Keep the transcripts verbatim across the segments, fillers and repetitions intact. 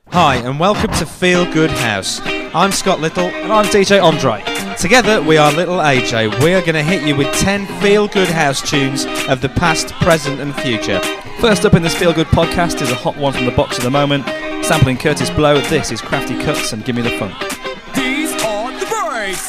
Hi and welcome to Feel Good House. I'm Scott Little and I'm D J Andre. Together we are Little A J. We are going to hit you with ten Feel Good House tunes of the past, present and future. First up in this Feel Good podcast is a hot one from the box at the moment. Sampling Curtis Blow, this is Crafty Cuts and Give Me the Funk. These are the breaks.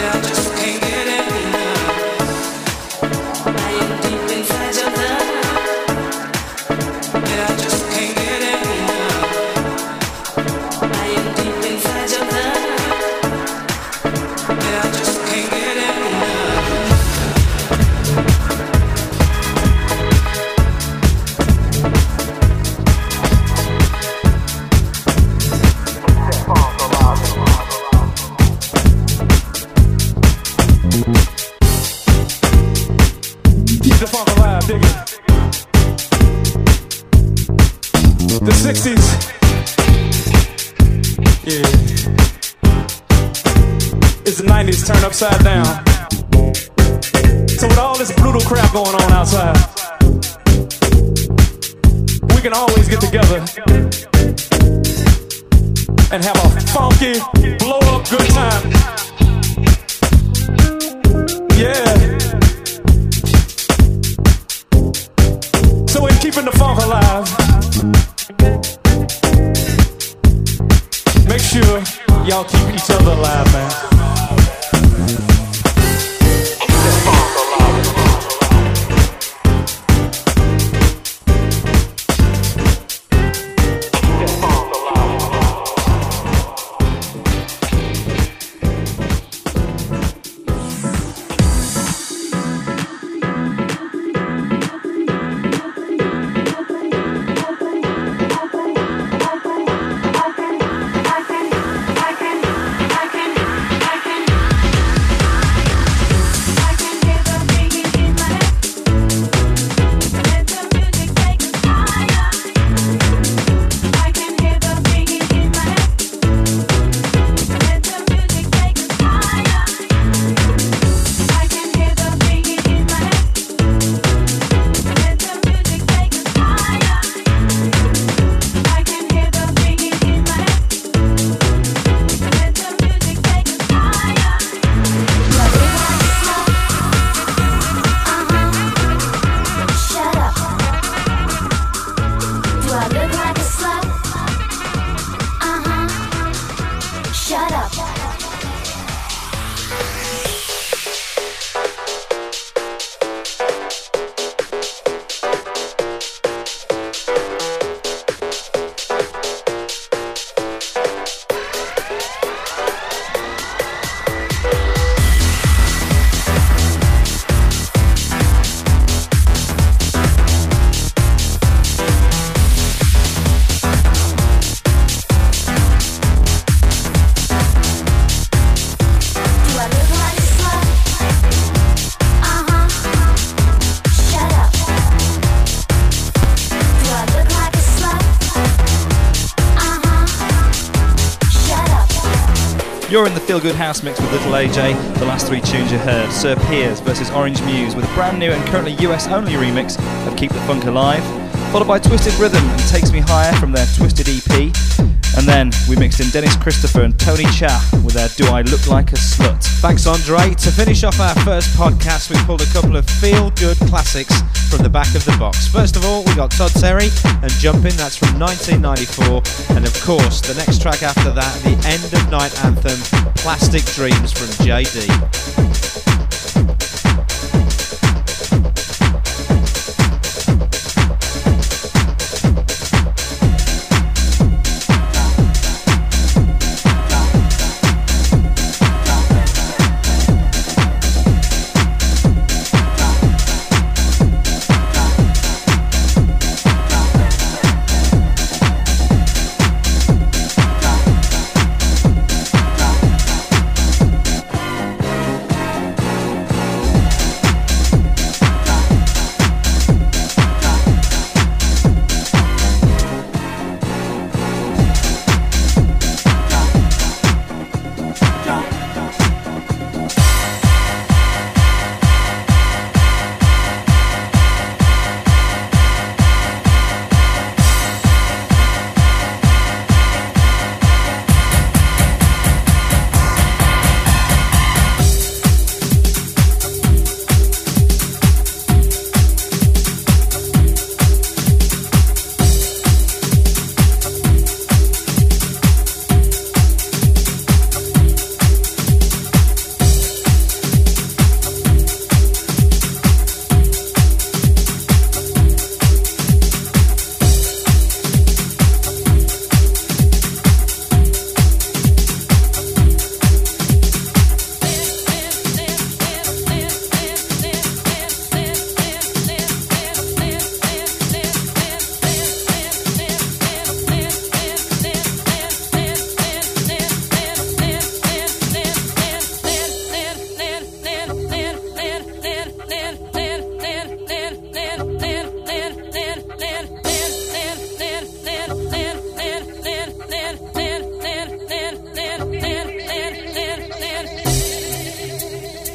Upside down. So with all this brutal crap going on outside, we can always get together and have a funky, blow up good time. Yeah. So in keeping the funk alive, make sure y'all keep each other alive, man. You're in the Feel Good House mix with Little A J. The last three tunes you heard: Sir Piers versus Orange Muse with a brand new and currently U S only remix of Keep the Funk Alive, followed by Twisted Rhythm and Takes Me Higher from their Twisted E P. And then we mixed in Dennis Christopher and Tony Cha with their Do I Look Like a Slut? Thanks, Andre. To finish off our first podcast, we pulled a couple of feel-good classics from the back of the box. First of all, we got Todd Terry and Jumpin', that's from nineteen ninety-four. And of course, the next track after that, the end of night anthem, Plastic Dreams from J D.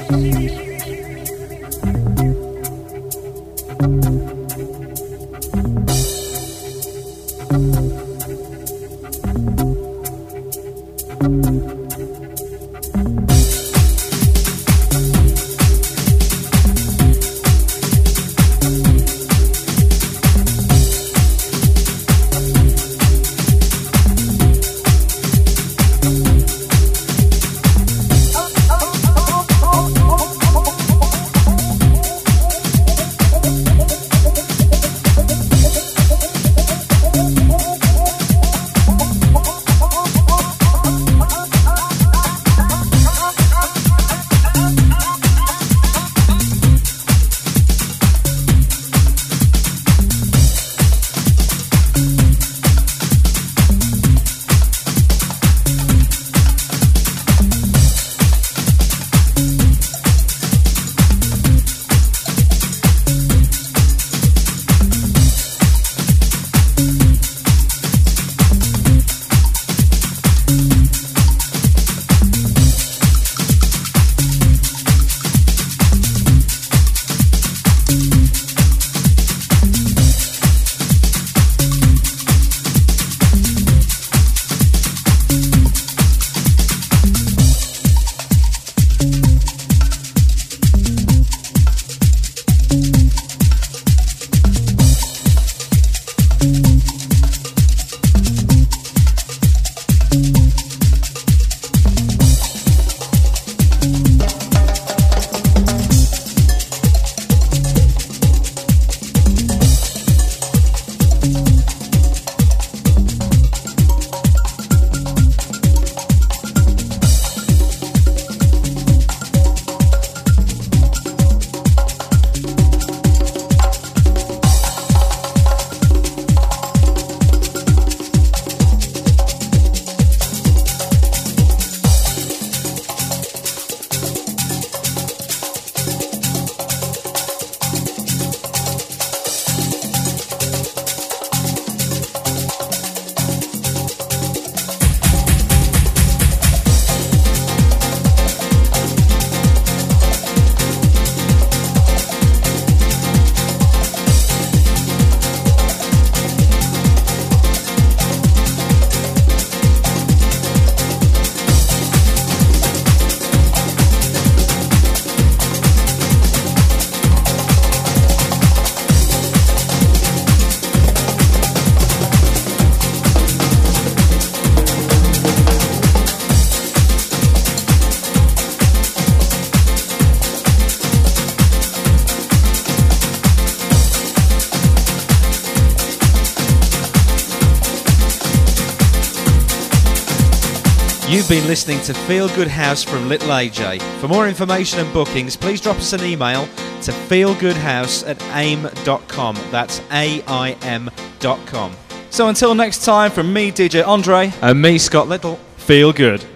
You've been listening to Feel Good House from Little A J. For more information and bookings, please drop us an email to feelgoodhouse at aim dot com. That's A I M dot com. So until next time, from me, D J Andre, And me, Scott Little. feel good.